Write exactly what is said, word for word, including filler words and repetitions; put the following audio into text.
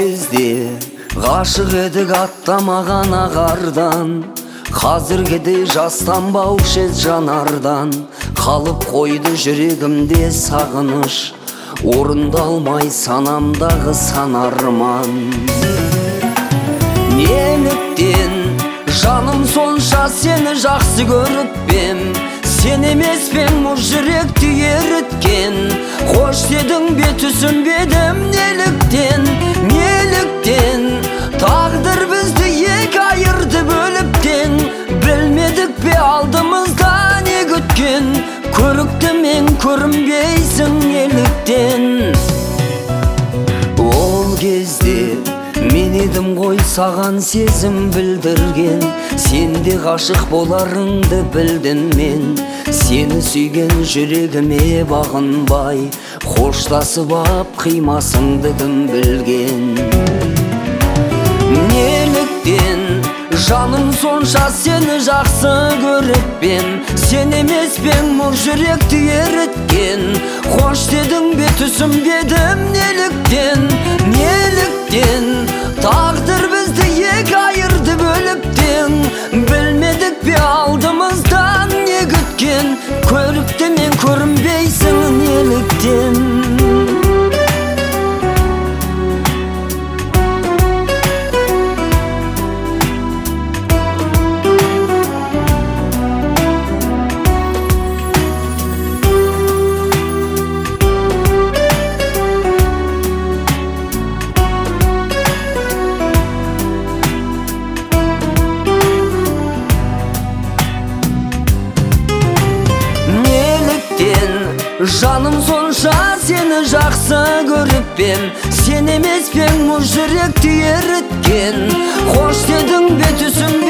кезде ғашық едік аттамаған ағардан, қазіргідей жастанбаушы ед жанардан. Қалып қойды жүрегімде сағыныш, орындалмай санамдағы сан арман. Неліктен жаным сонша сені жақсы көріп пем, сен емес пен мұз жүректі еріткен. Қош дедің бе түсінбедім неліктен, неліктен тағдыр бізді екі айырды бөліптен. Білмедік пе алдымызда не күткен, көрікті мен көрінбейсің неліктен. Ол кезде мен едім ғой саған сезім білдірген, сен де ғашық боларыңды білдім мен. Сені сүйген жүрегіме бағынбай, қоштасып ап қимасыңды кім білген. Неліктен жаным сонша сені жақсы көріп пем, сен емес пен мұз жүректі еріткен. Қош дедің бе түсінбедім неліктен, неліктен тағдыр бізді екі айырды бөліптен. Білмедік пе алдымыздан не күткен, көрікті мен көрінбейсің неліктен. Жаным сонша сені жақсы көріп пем, сен емес пен мұз жүректі еріткен. Қош дедің бе түсін